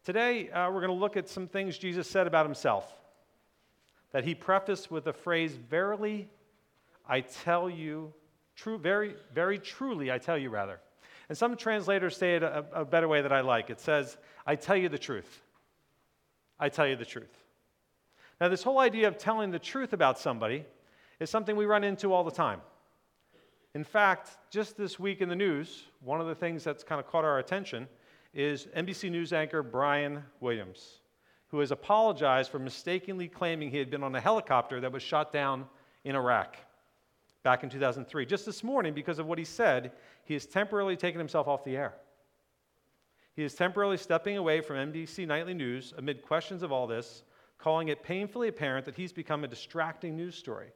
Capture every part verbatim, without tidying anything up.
Today, uh, we're going to look at some things Jesus said about himself that he prefaced with the phrase, "Verily, I tell you, true, very, very truly, I tell you, rather." And some translators say it a, a better way that I like. It says, "I tell you the truth. I tell you the truth." Now, this whole idea of telling the truth about somebody is something we run into all the time. In fact, just this week in the news, one of the things that's kind of caught our attention is N B C News anchor Brian Williams, who has apologized for mistakenly claiming he had been on a helicopter that was shot down in Iraq back in two thousand three. Just this morning, because of what he said, he has temporarily taken himself off the air. He is temporarily stepping away from N B C Nightly News amid questions of all this, calling it painfully apparent that he's become a distracting news story.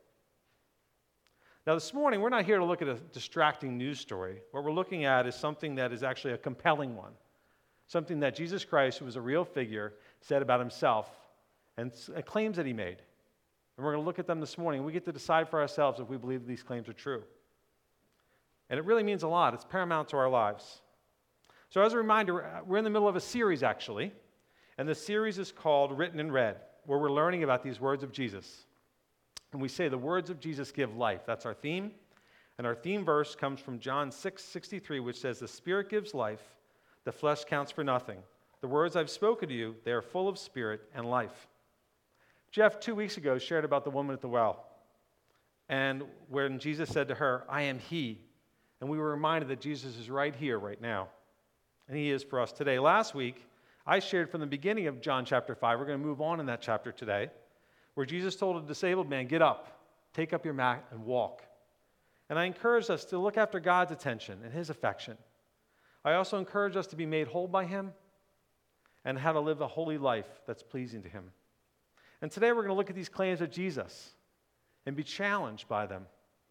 Now, this morning, we're not here to look at a distracting news story. What we're looking at is something that is actually a compelling one, something that Jesus Christ, who was a real figure, said about himself and claims that he made. And we're going to look at them this morning. We get to decide for ourselves if we believe these claims are true. And it really means a lot. It's paramount to our lives. So as a reminder, we're in the middle of a series, actually. And the series is called Written in Red, where we're learning about these words of Jesus. And we say the words of Jesus give life. That's our theme. And our theme verse comes from John six sixty-three, which says, "The Spirit gives life, the flesh counts for nothing. The words I've spoken to you, they are full of spirit and life." Jeff, two weeks ago, shared about the woman at the well. And when Jesus said to her, "I am he," and we were reminded that Jesus is right here, right now. And he is for us today. Last week, I shared from the beginning of John chapter five. We're going to move on in that chapter today, where Jesus told a disabled man, "Get up, take up your mat, and walk." And I encouraged us to look after God's attention and his affection. I also encourage us to be made whole by him and how to live a holy life that's pleasing to him. And today we're going to look at these claims of Jesus and be challenged by them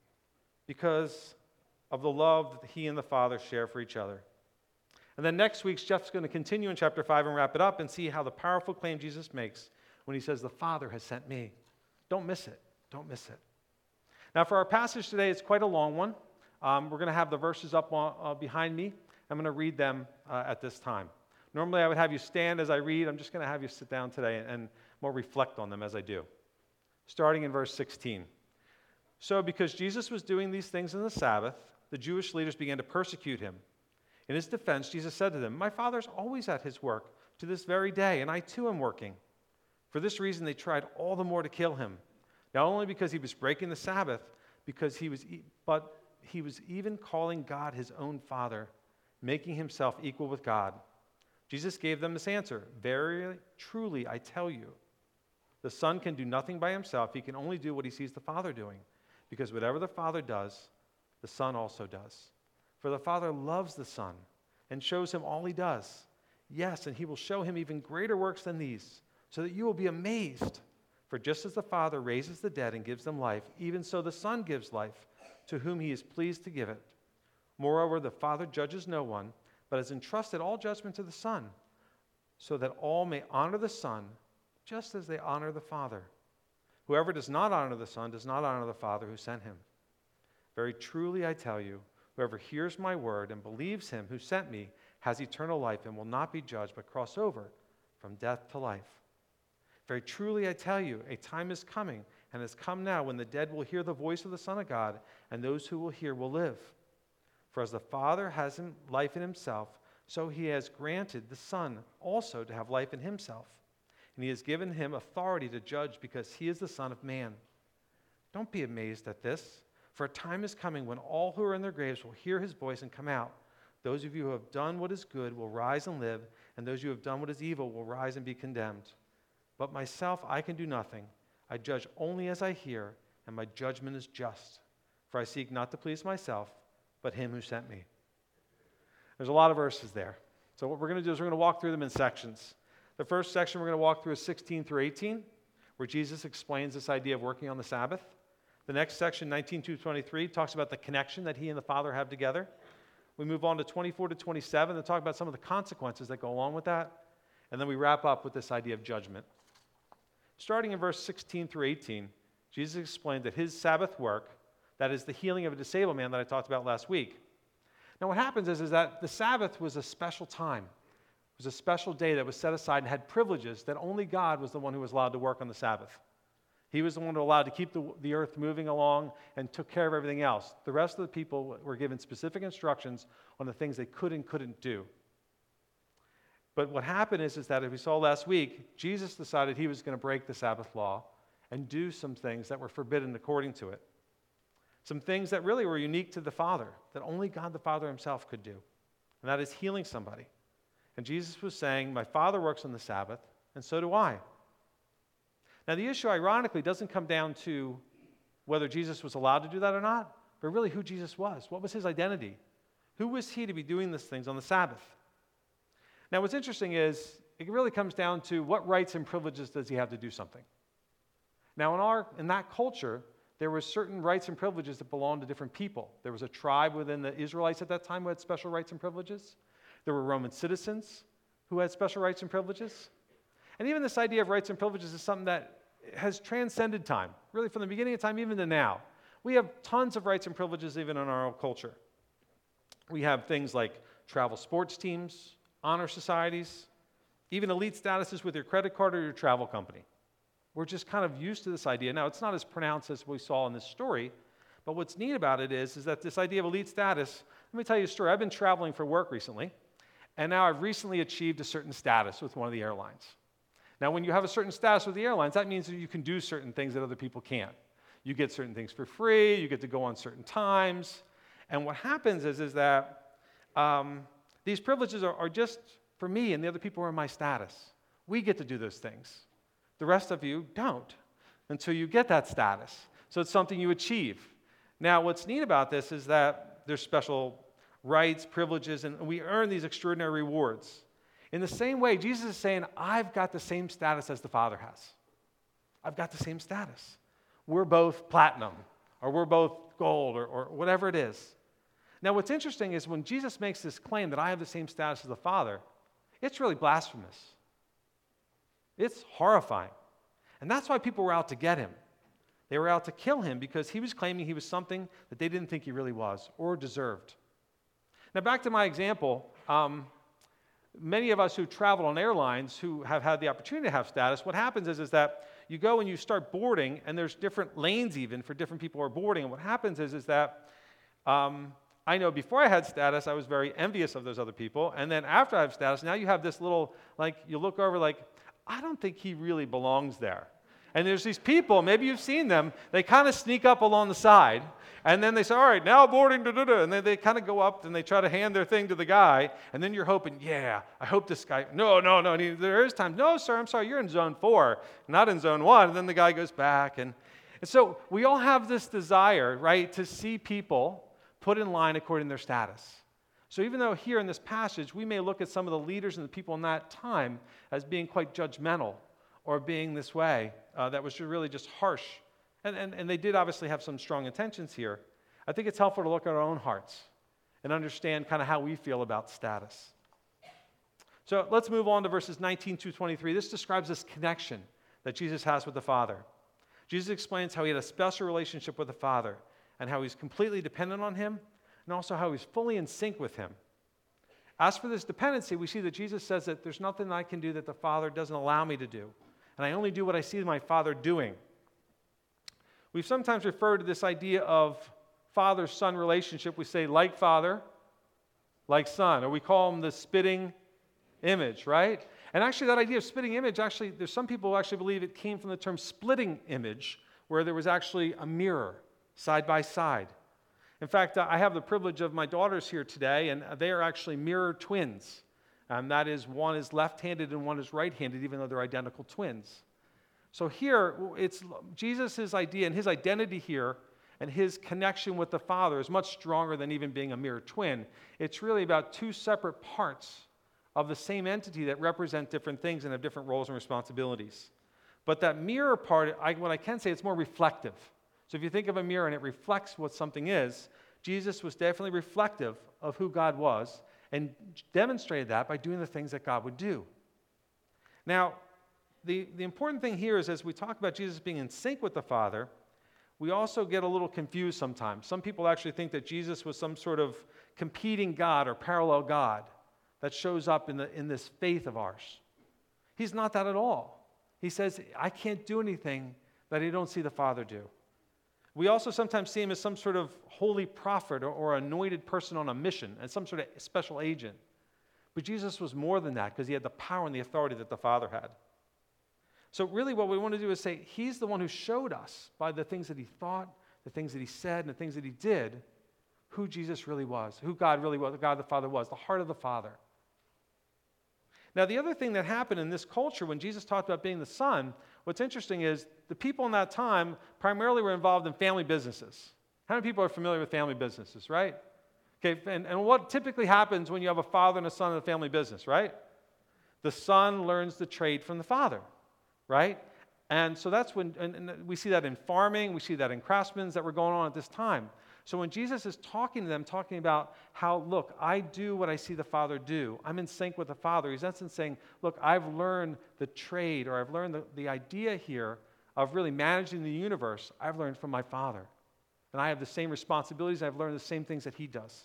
because of the love that he and the Father share for each other. And then next week, Jeff's going to continue in chapter five and wrap it up and see how the powerful claim Jesus makes when he says, "The Father has sent me." Don't miss it. Don't miss it. Now, for our passage today, it's quite a long one. Um, we're going to have the verses up on, uh, behind me. I'm going to read them uh, at this time. Normally, I would have you stand as I read. I'm just going to have you sit down today and, and more reflect on them as I do. Starting in verse sixteen. "So because Jesus was doing these things on the Sabbath, the Jewish leaders began to persecute him. In his defense, Jesus said to them, 'My Father's always at his work to this very day, and I too am working.' For this reason, they tried all the more to kill him, not only because he was breaking the Sabbath, because he was, e- but he was even calling God his own Father, making himself equal with God. Jesus gave them this answer, 'Very truly, I tell you, the Son can do nothing by himself. He can only do what he sees the Father doing, because whatever the Father does, the Son also does. For the Father loves the Son and shows him all he does. Yes, and he will show him even greater works than these, so that you will be amazed. For just as the Father raises the dead and gives them life, even so the Son gives life to whom he is pleased to give it. Moreover, the Father judges no one, but has entrusted all judgment to the Son, so that all may honor the Son just as they honor the Father. Whoever does not honor the Son does not honor the Father who sent him. Very truly I tell you, whoever hears my word and believes him who sent me has eternal life and will not be judged, but cross over from death to life. Very truly I tell you, a time is coming and has come now when the dead will hear the voice of the Son of God, and those who will hear will live. For as the Father has life in himself, so he has granted the Son also to have life in himself. And he has given him authority to judge because he is the Son of Man. Don't be amazed at this, for a time is coming when all who are in their graves will hear his voice and come out. Those of you who have done what is good will rise and live, and those who have done what is evil will rise and be condemned. But myself I can do nothing. I judge only as I hear, and my judgment is just. For I seek not to please myself, but him who sent me." There's a lot of verses there. So what we're going to do is we're going to walk through them in sections. The first section we're going to walk through is sixteen through eighteen, where Jesus explains this idea of working on the Sabbath. The next section, nineteen to twenty-three, talks about the connection that he and the Father have together. We move on to twenty-four to twenty-seven to talk about some of the consequences that go along with that. And then we wrap up with this idea of judgment. Starting in verse sixteen through eighteen, Jesus explained that his Sabbath work, that is the healing of a disabled man that I talked about last week. Now what happens is, is that the Sabbath was a special time. It was a special day that was set aside and had privileges that only God was the one who was allowed to work on the Sabbath. He was the one who allowed to keep the, the earth moving along and took care of everything else. The rest of the people were given specific instructions on the things they could and couldn't do. But what happened is, is that, as we saw last week, Jesus decided he was going to break the Sabbath law and do some things that were forbidden according to it. Some things that really were unique to the Father, that only God the Father himself could do. And that is healing somebody. And Jesus was saying, my Father works on the Sabbath, and so do I. Now, the issue, ironically, doesn't come down to whether Jesus was allowed to do that or not, but really who Jesus was. What was his identity? Who was he to be doing these things on the Sabbath? Now, what's interesting is it really comes down to what rights and privileges does he have to do something. Now, in our in that culture, there were certain rights and privileges that belonged to different people. There was a tribe within the Israelites at that time who had special rights and privileges. There were Roman citizens who had special rights and privileges. And even this idea of rights and privileges is something that has transcended time, really from the beginning of time even to now. We have tons of rights and privileges even in our own culture. We have things like travel sports teams, honor societies, even elite statuses with your credit card or your travel company. We're just kind of used to this idea. Now, it's not as pronounced as we saw in this story, but what's neat about it is, is that this idea of elite status, let me tell you a story. I've been traveling for work recently, and now I've recently achieved a certain status with one of the airlines. Now, when you have a certain status with the airlines, that means that you can do certain things that other people can't. You get certain things for free, you get to go on certain times, and what happens is, is that um, these privileges are, are just for me and the other people who are in my status. We get to do those things. The rest of you don't until you get that status. So it's something you achieve. Now, what's neat about this is that there's special rights, privileges, and we earn these extraordinary rewards. In the same way, Jesus is saying, I've got the same status as the Father has. I've got the same status. We're both platinum, or we're both gold, or, or whatever it is. Now, what's interesting is when Jesus makes this claim that I have the same status as the Father, it's really blasphemous. It's horrifying. And that's why people were out to get him. They were out to kill him because he was claiming he was something that they didn't think he really was or deserved. Now, back to my example, um, many of us who travel on airlines who have had the opportunity to have status, what happens is, is that you go and you start boarding, and there's different lanes even for different people who are boarding. And what happens is, is that um, I know before I had status, I was very envious of those other people. And then after I have status, now you have this little, like, you look over like, I don't think he really belongs there. And there's these people, maybe you've seen them, they kind of sneak up along the side, and then they say, all right, now boarding, da, da, da, and then they kind of go up and they try to hand their thing to the guy, and then you're hoping, yeah, I hope this guy, no, no, no, and he, there is times, no, sir, I'm sorry, you're in zone four, not in zone one, and then the guy goes back, and, and so we all have this desire, right, to see people put in line according to their status. So even though here in this passage, we may look at some of the leaders and the people in that time as being quite judgmental or being this way, uh, that was really just harsh. And, and, and they did obviously have some strong intentions here. I think it's helpful to look at our own hearts and understand kind of how we feel about status. So let's move on to verses nineteen to twenty-three. This describes this connection that Jesus has with the Father. Jesus explains how he had a special relationship with the Father and how he's completely dependent on him, and also how he's fully in sync with him. As for this dependency, we see that Jesus says that there's nothing I can do that the Father doesn't allow me to do, and I only do what I see my Father doing. We've sometimes referred to this idea of father-son relationship. We say like father, like son, or we call them the spitting image, right? And actually that idea of spitting image, actually, there's some people who actually believe it came from the term splitting image, where there was actually a mirror side by side. In fact, I have the privilege of my daughters here today, and they are actually mirror twins. And that is, one is left-handed and one is right-handed, even though they're identical twins. So here, it's Jesus' idea and his identity here and his connection with the Father is much stronger than even being a mirror twin. It's really about two separate parts of the same entity that represent different things and have different roles and responsibilities. But that mirror part, I, what I can say, it's more reflective. So if you think of a mirror and it reflects what something is, Jesus was definitely reflective of who God was and demonstrated that by doing the things that God would do. Now, the, the important thing here is as we talk about Jesus being in sync with the Father, we also get a little confused sometimes. Some people actually think that Jesus was some sort of competing God or parallel God. that shows up in, the, in this faith of ours. He's not that at all. He says, I can't do anything that I don't see the Father do. We also sometimes see him as some sort of holy prophet or, or anointed person on a mission, as some sort of special agent. But Jesus was more than that because he had the power and the authority that the Father had. So really what we want to do is say, he's the one who showed us by the things that he thought, the things that he said, and the things that he did, who Jesus really was, who God really was, God the Father was, the heart of the Father. Now, the other thing that happened in this culture when Jesus talked about being the Son, what's interesting is the people in that time primarily were involved in family businesses. How many people are familiar with family businesses, right? Okay, and, and what typically happens when you have a father and a son in a family business, right? The son learns the trade from the father, right? And so that's when, and, and we see that in farming, we see that in craftsmen that were going on at this time. So when Jesus is talking to them, talking about how, look, I do what I see the Father do. I'm in sync with the Father. He's in essence saying, look, I've learned the trade, or I've learned the, the idea here of really managing the universe. I've learned from my Father. And I have the same responsibilities. I've learned the same things that he does.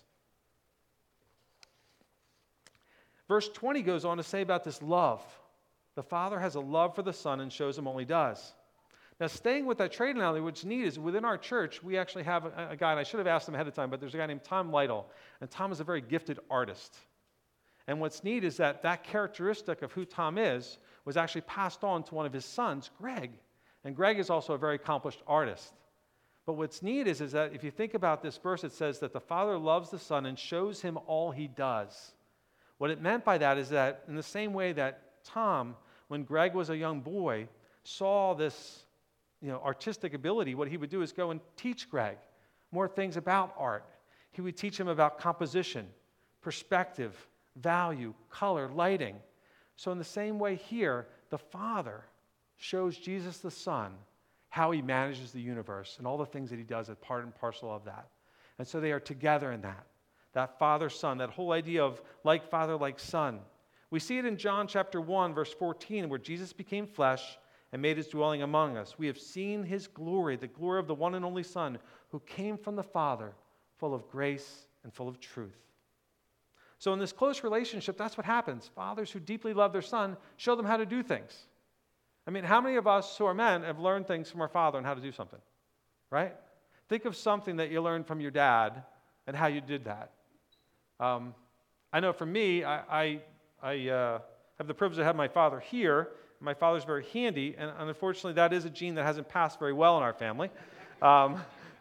Verse twenty goes on to say about this love. The Father has a love for the Son and shows him all he does. Now, staying with that trade analogy, what's neat is within our church, we actually have a, a guy, and I should have asked him ahead of time, but there's a guy named Tom Lytle, and Tom is a very gifted artist. And what's neat is that that characteristic of who Tom is was actually passed on to one of his sons, Greg. And Greg is also a very accomplished artist. But what's neat is, is that if you think about this verse, it says that the Father loves the Son and shows him all he does. What it meant by that is that in the same way that Tom, when Greg was a young boy, saw this you know, artistic ability, what he would do is go and teach Greg more things about art. He would teach him about composition, perspective, value, color, lighting. So in the same way here, the Father shows Jesus the Son how he manages the universe and all the things that he does as part and parcel of that. And so they are together in that. That Father-Son, that whole idea of like Father, like Son. We see it in John chapter one, verse fourteen, where Jesus became flesh and made his dwelling among us. We have seen his glory, the glory of the one and only Son, who came from the Father, full of grace and full of truth. So in this close relationship, that's what happens. Fathers who deeply love their son show them how to do things. I mean, how many of us who are men have learned things from our father on how to do something, right? Think of something that you learned from your dad and how you did that. Um, I know for me, I, I, I uh, have the privilege to have my father here. My father's very handy, and unfortunately, that is a gene that hasn't passed very well in our family. Um,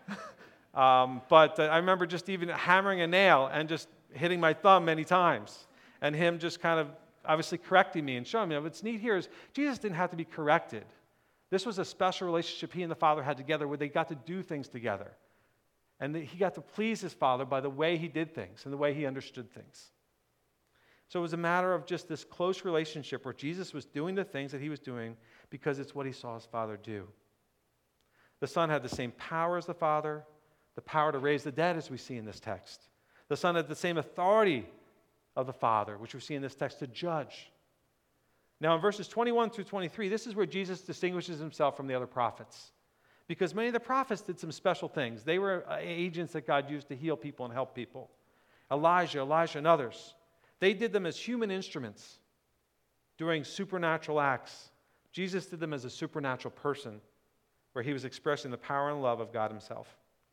um, but uh, I remember just even hammering a nail and just hitting my thumb many times, and him just kind of obviously correcting me and showing me. What's neat here is Jesus didn't have to be corrected. This was a special relationship he and the Father had together where they got to do things together. And he got to please his Father by the way he did things and the way he understood things. So it was a matter of just this close relationship where Jesus was doing the things that he was doing because it's what he saw his Father do. The Son had the same power as the Father, the power to raise the dead as we see in this text. The Son had the same authority of the Father, which we see in this text, to judge. Now in verses twenty-one through twenty-three, this is where Jesus distinguishes himself from the other prophets. Because many of the prophets did some special things. They were agents that God used to heal people and help people. Elijah, Elisha, and others. They did them as human instruments doing supernatural acts. Jesus did them as a supernatural person where he was expressing the power and love of God himself.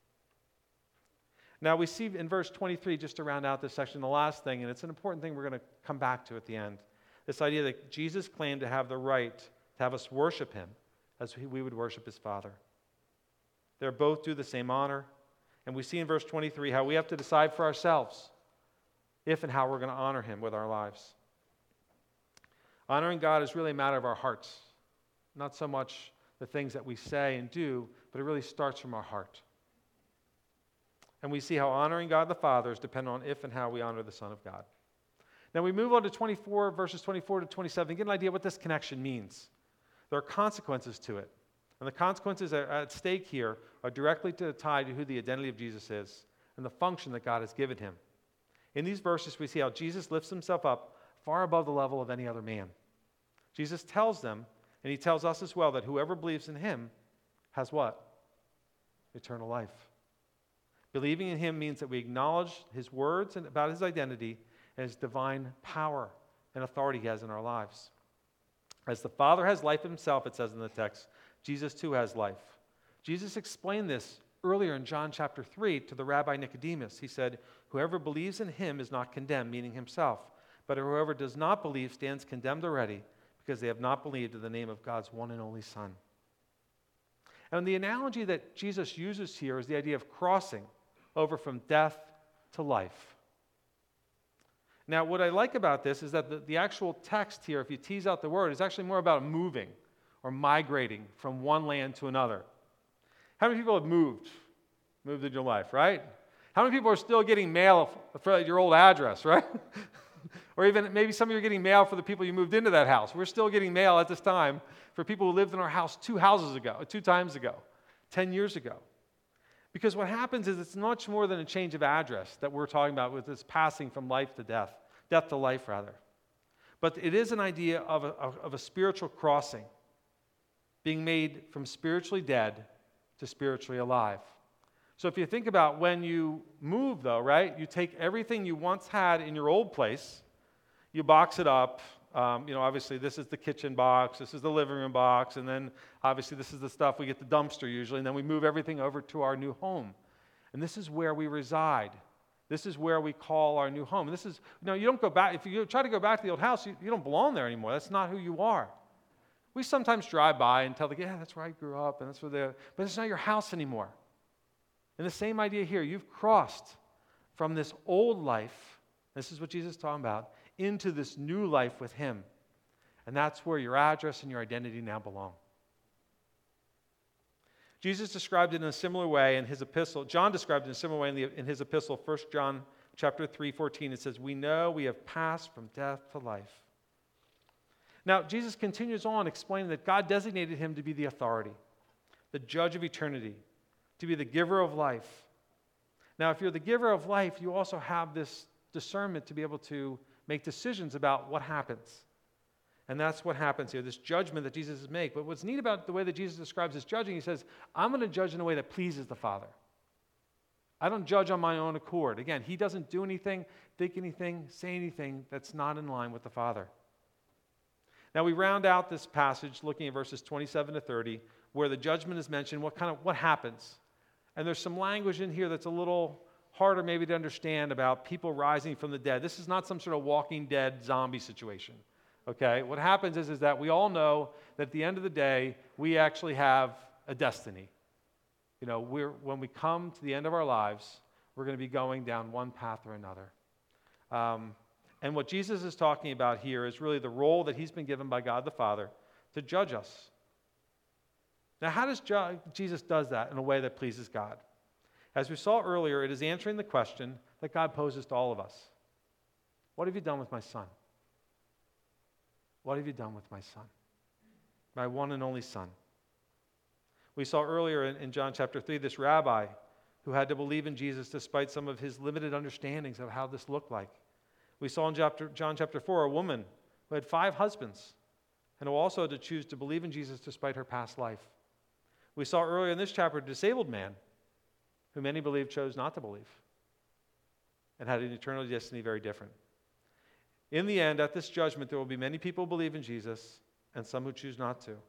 Now we see in verse twenty-three, just to round out this section, the last thing, and it's an important thing we're going to come back to at the end, this idea that Jesus claimed to have the right to have us worship him as we would worship his Father. They're both due the same honor, and we see in verse twenty-three how we have to decide for ourselves if and how we're going to honor him with our lives. Honoring God is really a matter of our hearts, not so much the things that we say and do, but it really starts from our heart. And we see how honoring God the Father is dependent on if and how we honor the Son of God. Now we move on to twenty-four, verses twenty-four to twenty-seven, and get an idea what this connection means. There are consequences to it. And the consequences at stake here are directly tied to who the identity of Jesus is and the function that God has given him. In these verses, we see how Jesus lifts himself up far above the level of any other man. Jesus tells them, and he tells us as well, that whoever believes in him has what? Eternal life. Believing in him means that we acknowledge his words and about his identity and his divine power and authority he has in our lives. As the Father has life himself, it says in the text, Jesus too has life. Jesus explained this earlier in John chapter three to the Rabbi Nicodemus. He said, whoever believes in him is not condemned, meaning himself. But whoever does not believe stands condemned already, because they have not believed in the name of God's one and only Son. And the analogy that Jesus uses here is the idea of crossing over from death to life. Now, what I like about this is that the, the actual text here, if you tease out the word, is actually more about moving or migrating from one land to another. How many people have moved? Moved in your life, right? How many people are still getting mail for your old address, right? Or even maybe some of you are getting mail for the people you moved into that house. We're still getting mail at this time for people who lived in our house two houses ago, two times ago, ten years ago. Because what happens is it's much more than a change of address that we're talking about with this passing from life to death, death to life rather. But it is an idea of a, of a spiritual crossing, being made from spiritually dead to spiritually alive. So if you think about when you move though, right, you take everything you once had in your old place, you box it up. Um, you know, obviously this is the kitchen box, this is the living room box, and then obviously this is the stuff we get the dumpster usually, and then we move everything over to our new home. And this is where we reside. This is where we call our new home. And this is, you know, you don't go back, if you try to go back to the old house, you, you don't belong there anymore. That's not who you are. We sometimes drive by and tell the, yeah, that's where I grew up, and that's where they're, but it's not your house anymore. And the same idea here, you've crossed from this old life, this is what Jesus is talking about, into this new life with him. And that's where your address and your identity now belong. Jesus described it in a similar way in his epistle. John described it in a similar way in, the, in his epistle, First John chapter three, fourteen. It says, we know we have passed from death to life. Now, Jesus continues on explaining that God designated him to be the authority, the judge of eternity, to be the giver of life. Now, if you're the giver of life, you also have this discernment to be able to make decisions about what happens. And that's what happens here, this judgment that Jesus is making. But what's neat about the way that Jesus describes his judging, he says, I'm going to judge in a way that pleases the Father. I don't judge on my own accord. Again, he doesn't do anything, think anything, say anything that's not in line with the Father. Now we round out this passage looking at verses twenty-seven to thirty, where the judgment is mentioned, what kind of what happens. And there's some language in here that's a little harder maybe to understand about people rising from the dead. This is not some sort of Walking Dead zombie situation, okay? What happens is, is that we all know that at the end of the day, we actually have a destiny. You know, we're, when we come to the end of our lives, we're going to be going down one path or another. Um, and what Jesus is talking about here is really the role that he's been given by God the Father to judge us. Now, how does ju- Jesus does that in a way that pleases God? As we saw earlier, it is answering the question that God poses to all of us. What have you done with my son? What have you done with my son? My one and only son. We saw earlier in, in John chapter three, this rabbi who had to believe in Jesus despite some of his limited understandings of how this looked like. We saw in chapter, John chapter four, a woman who had five husbands and who also had to choose to believe in Jesus despite her past life. We saw earlier in this chapter a disabled man who many believe chose not to believe and had an eternal destiny very different. In the end, at this judgment, there will be many people who believe in Jesus and some who choose not to.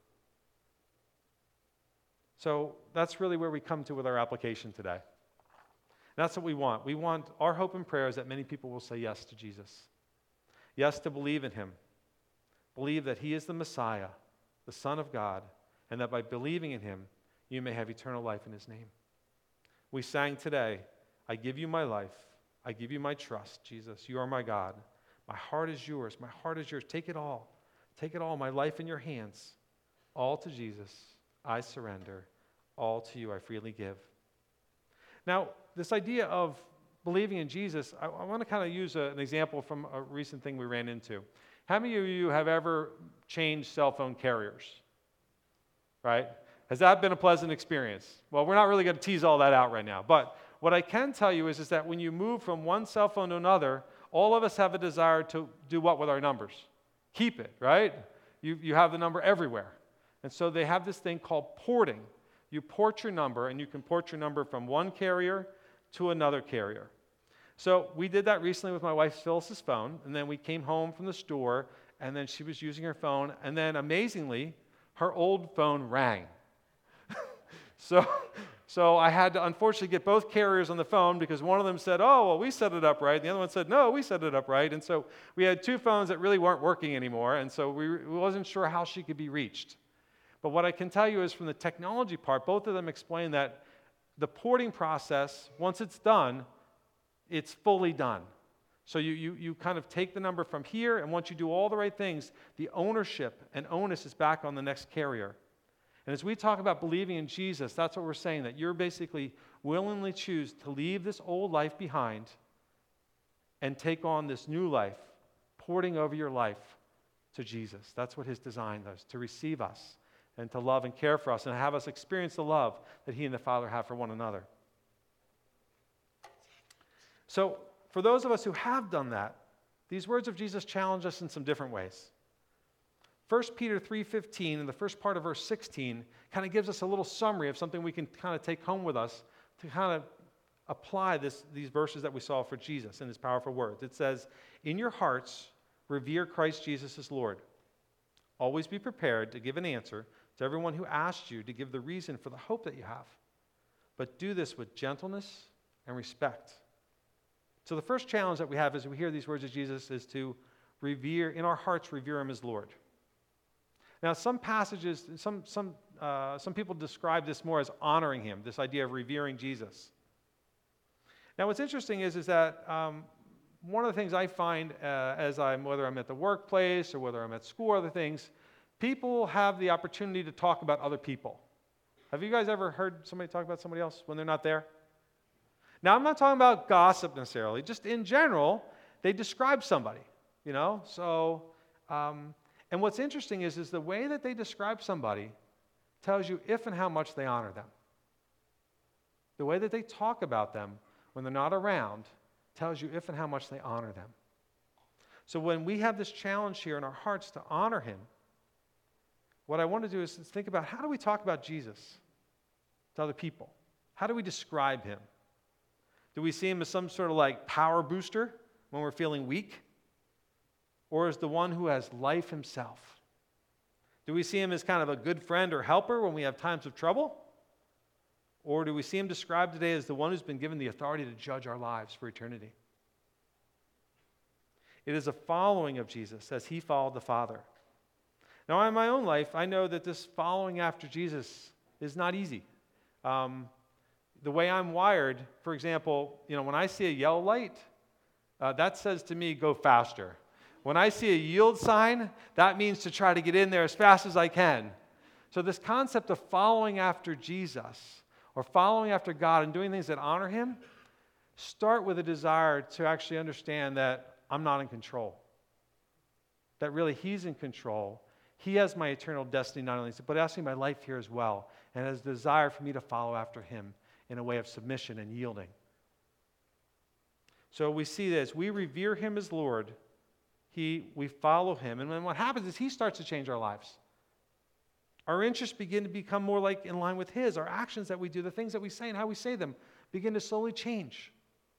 So that's really where we come to with our application today. And that's what we want. We want our hope and prayer is that many people will say yes to Jesus. Yes to believe in him. Believe that he is the Messiah, the Son of God, and that by believing in him, you may have eternal life in his name. We sang today, I give you my life. I give you my trust, Jesus. You are my God. My heart is yours. My heart is yours. Take it all. Take it all. My life in your hands. All to Jesus. I surrender. All to you I freely give. Now, this idea of believing in Jesus, I, I want to kind of use a, an example from a recent thing we ran into. How many of you have ever changed cell phone carriers? Right? Has that been a pleasant experience? Well, we're not really going to tease all that out right now. But what I can tell you is, is that when you move from one cell phone to another, all of us have a desire to do what with our numbers? Keep it, right? You, you have the number everywhere. And so they have this thing called porting. You port your number, and you can port your number from one carrier to another carrier. So we did that recently with my wife Phyllis's phone, and then we came home from the store, and then she was using her phone, and then amazingly, her old phone rang. so, so I had to unfortunately get both carriers on the phone because one of them said, oh, well, we set it up right. And the other one said, no, we set it up right. And so we had two phones that really weren't working anymore, and so we, we wasn't sure how she could be reached. But what I can tell you is from the technology part, both of them explain that the porting process, once it's done, it's fully done. So you, you, you kind of take the number from here, and once you do all the right things, the ownership and onus is back on the next carrier. And as we talk about believing in Jesus, that's what we're saying, that you're basically willingly choose to leave this old life behind and take on this new life, porting over your life to Jesus. That's what his design does, to receive us and to love and care for us and have us experience the love that he and the Father have for one another. So, for those of us who have done that, these words of Jesus challenge us in some different ways. First Peter three fifteen, in the first part of verse sixteen, kind of gives us a little summary of something we can kind of take home with us to kind of apply this, these verses that we saw for Jesus and his powerful words. It says, in your hearts, revere Christ Jesus as Lord. Always be prepared to give an answer to everyone who asks you to give the reason for the hope that you have. But do this with gentleness and respect. So the first challenge that we have as we hear these words of Jesus is to revere, in our hearts, revere him as Lord. Now, some passages, some, some, uh, some people describe this more as honoring him, this idea of revering Jesus. Now, what's interesting is, is that um, one of the things I find uh, as I'm, whether I'm at the workplace or whether I'm at school or other things, people have the opportunity to talk about other people. Have you guys ever heard somebody talk about somebody else when they're not there? Now, I'm not talking about gossip necessarily. Just in general, they describe somebody, you know? So, um, and what's interesting is, is the way that they describe somebody tells you if and how much they honor them. The way that they talk about them when they're not around tells you if and how much they honor them. So when we have this challenge here in our hearts to honor him, what I want to do is think about how do we talk about Jesus to other people? How do we describe him? Do we see him as some sort of like power booster when we're feeling weak? Or as the one who has life himself? Do we see him as kind of a good friend or helper when we have times of trouble? Or do we see him described today as the one who's been given the authority to judge our lives for eternity? It is a following of Jesus as he followed the Father. Now, in my own life, I know that this following after Jesus is not easy. Um, The way I'm wired, for example, you know, when I see a yellow light, uh, that says to me, go faster. When I see a yield sign, that means to try to get in there as fast as I can. So this concept of following after Jesus or following after God and doing things that honor him, start with a desire to actually understand that I'm not in control. That really he's in control. He has my eternal destiny not only, but actually my life here as well, and has a desire for me to follow after him in a way of submission and yielding. So we see this. We revere him as Lord. He, we follow him. And then what happens is he starts to change our lives. Our interests begin to become more like in line with his. Our actions that we do, the things that we say and how we say them, begin to slowly change.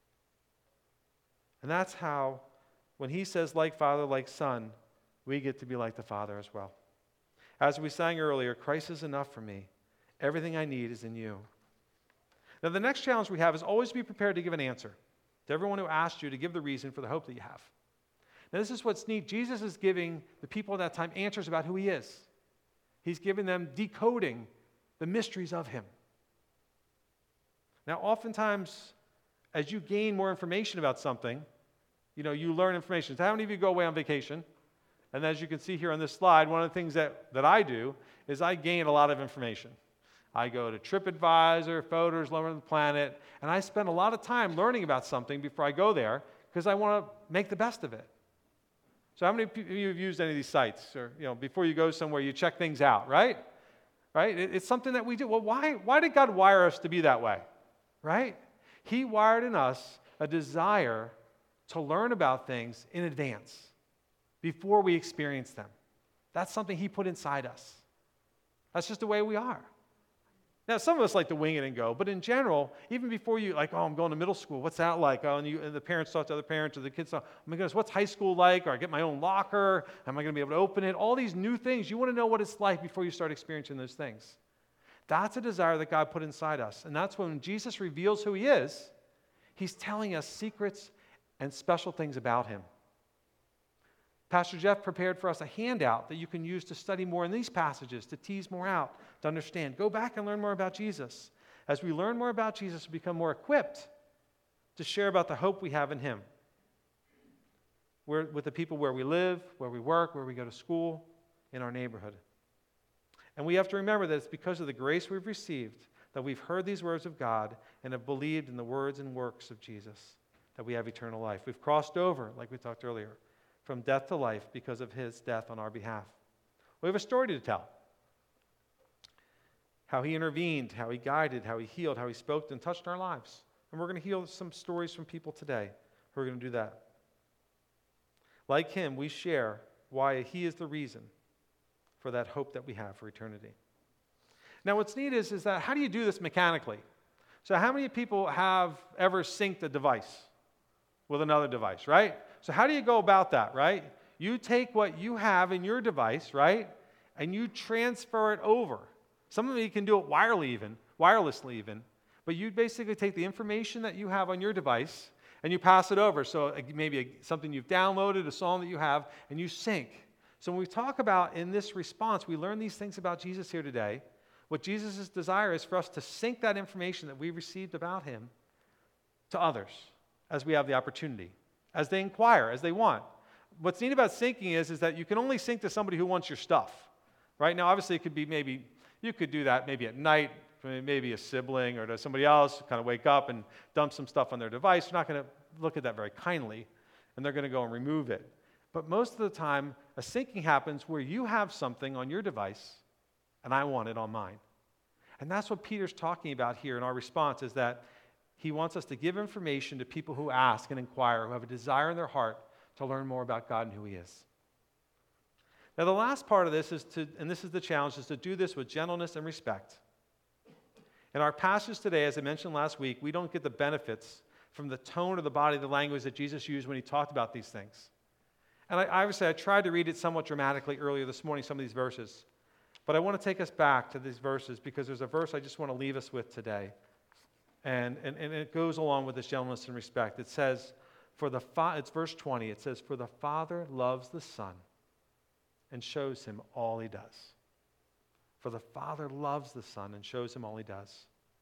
And that's how, when he says like Father, like Son, we get to be like the Father as well. As we sang earlier, Christ is enough for me. Everything I need is in you. Now, the next challenge we have is always be prepared to give an answer to everyone who asks you to give the reason for the hope that you have. Now, this is what's neat. Jesus is giving the people at that time answers about who he is. He's giving them decoding the mysteries of him. Now, oftentimes, as you gain more information about something, you know, you learn information. So how many of you go away on vacation? And as you can see here on this slide, one of the things that, that I do is I gain a lot of information. I go to TripAdvisor, Photos, Lower on the Planet, and I spend a lot of time learning about something before I go there because I want to make the best of it. So how many of you have used any of these sites? Or, you know, before you go somewhere, you check things out, right? Right? It, it's something that we do. Well, why, why did God wire us to be that way? Right? He wired in us a desire to learn about things in advance before we experience them. That's something he put inside us. That's just the way we are. Now, some of us like to wing it and go, but in general, even before you, like, oh, I'm going to middle school, what's that like? Oh, and, you, and the parents talk to other parents, or the kids talk, oh my goodness, what's high school like? Or I get my own locker, am I going to be able to open it? All these new things, you want to know what it's like before you start experiencing those things. That's a desire that God put inside us, and that's when Jesus reveals who he is, he's telling us secrets and special things about him. Pastor Jeff prepared for us a handout that you can use to study more in these passages, to tease more out, to understand. Go back and learn more about Jesus. As we learn more about Jesus, we become more equipped to share about the hope we have in him. We're with the people where we live, where we work, where we go to school, in our neighborhood. And we have to remember that it's because of the grace we've received that we've heard these words of God and have believed in the words and works of Jesus, that we have eternal life. We've crossed over, like we talked earlier, from death to life because of his death on our behalf. We have a story to tell. How he intervened, how he guided, how he healed, how he spoke and touched our lives. And we're going to hear some stories from people today who are going to do that. Like him, we share why he is the reason for that hope that we have for eternity. Now what's neat is, is that how do you do this mechanically? So how many people have ever synced a device with another device, right? So how do you go about that, right? You take what you have in your device, right? And you transfer it over. Some of you can do it wirelessly even, wirelessly even. But you basically take the information that you have on your device and you pass it over. So maybe something you've downloaded, a song that you have, and you sync. So when we talk about in this response, we learn these things about Jesus here today. What Jesus' desire is for us to sync that information that we received about him to others as we have the opportunity, as they inquire, as they want. What's neat about syncing is, is that you can only sync to somebody who wants your stuff. Right now, obviously, it could be maybe, you could do that maybe at night, maybe a sibling or to somebody else, kind of wake up and dump some stuff on their device. You're not going to look at that very kindly, and they're going to go and remove it. But most of the time, a syncing happens where you have something on your device, and I want it on mine. And that's what Peter's talking about here in our response, is that he wants us to give information to people who ask and inquire, who have a desire in their heart to learn more about God and who he is. Now, the last part of this is to, and this is the challenge, is to do this with gentleness and respect. In our passage today, as I mentioned last week, we don't get the benefits from the tone or the body of the language that Jesus used when he talked about these things. And I, obviously, I tried to read it somewhat dramatically earlier this morning, some of these verses. But I want to take us back to these verses because there's a verse I just want to leave us with today. And, and, and it goes along with this gentleness and respect. It says, for the fa- it's verse twenty, it says, for the Father loves the Son and shows him all he does. For the Father loves the Son and shows him all he does.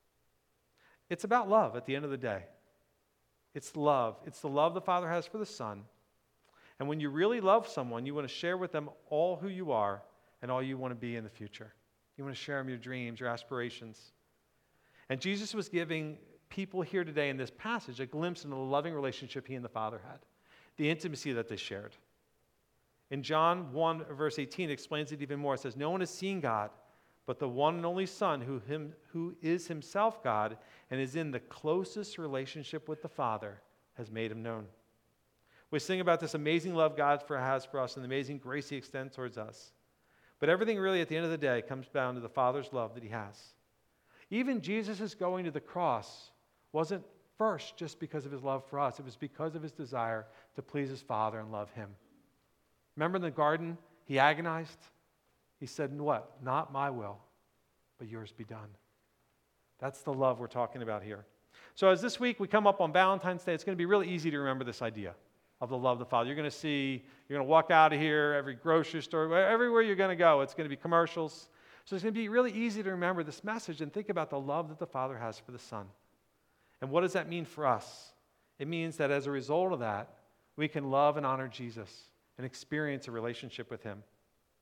It's about love at the end of the day. It's love. It's the love the Father has for the Son. And when you really love someone, you want to share with them all who you are and all you want to be in the future. You want to share them your dreams, your aspirations. And Jesus was giving people here today in this passage a glimpse into the loving relationship he and the Father had, the intimacy that they shared. In John one, verse eighteen, it explains it even more. It says, no one has seen God, but the one and only Son, who, him, who is himself God and is in the closest relationship with the Father, has made him known. We sing about this amazing love God for, has for us and the amazing grace he extends towards us. But everything really at the end of the day comes down to the Father's love that he has. Even Jesus' going to the cross wasn't first just because of his love for us. It was because of his desire to please his Father and love him. Remember in the garden, he agonized? He said, what? Not my will, but yours be done. That's the love we're talking about here. So as this week we come up on Valentine's Day, it's going to be really easy to remember this idea of the love of the Father. You're going to see, you're going to walk out of here, every grocery store, everywhere you're going to go, it's going to be commercials. So it's going to be really easy to remember this message and think about the love that the Father has for the Son. And what does that mean for us? It means that as a result of that, we can love and honor Jesus and experience a relationship with him.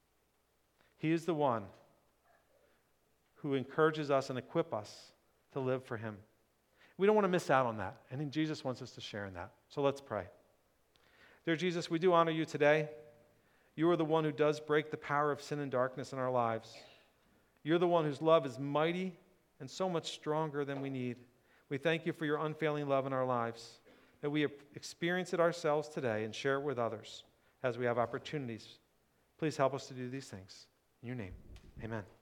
He is the one who encourages us and equips us to live for him. We don't want to miss out on that. I think Jesus wants us to share in that. So let's pray. Dear Jesus, we do honor you today. You are the one who does break the power of sin and darkness in our lives. You're the one whose love is mighty and so much stronger than we need. We thank you for your unfailing love in our lives, that we experience it ourselves today and share it with others as we have opportunities. Please help us to do these things. In your name, amen.